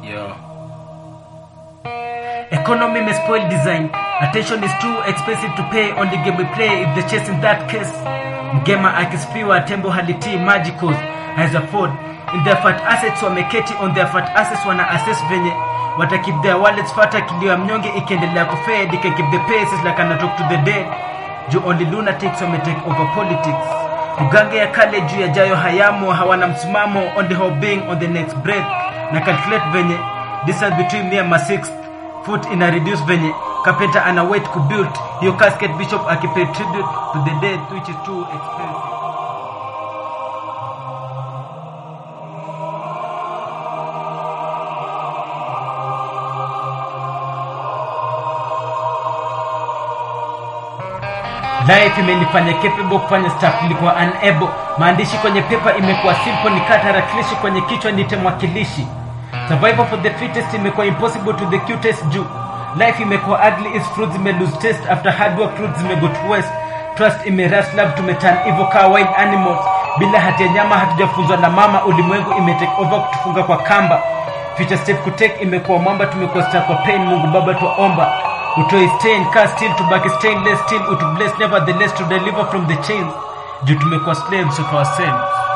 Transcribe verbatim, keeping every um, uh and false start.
Yo. Economy may spoil design. Attention is too expensive to pay. Only game we play if the chase in that case. Mgema akispiwa tembo halitii magicals has afford. In their fat assets wameketi on their fat assets wana assess venye wata keep their wallets fata kilio ya mnyonge ikiendelea kufade. They can keep the paces like an talk to the dead. Ju only lunatics wame take over politics. Ugange ya kale juu ya jayo hayamo hawana msimamo on the whole being on the next breath. Na calculate venye distance between me and my sixth foot in a reduce venye carpenter ana wait to build your casket bishop akipay tribute to the dead which is too expensive. Life imenifanya capable kufanya stuff nilikuwa unable. Maandishi kwenye paper imekuwa simple, nikata tarakilishi kwenye kichwa nitemwakilishi. Survival for the fittest imekuwa impossible to the cutest juu. Life imekuwa ugly is fruits ime lose taste after hard work roots ime go to waste. Trust ime rust love tumeturn evil car wild animals. Bila hatia nyama hatujafunzwa na mama, ulimwengu ime take over kutufunga kwa kamba. Future step kutake imekuwa mwamba, tumekuwa stuck kwa pain. Mungu baba tuomba utoi stain cast still to back stainless still utu bless nevertheless to deliver from the chains. Juu tumekuwa slaves of ourselves.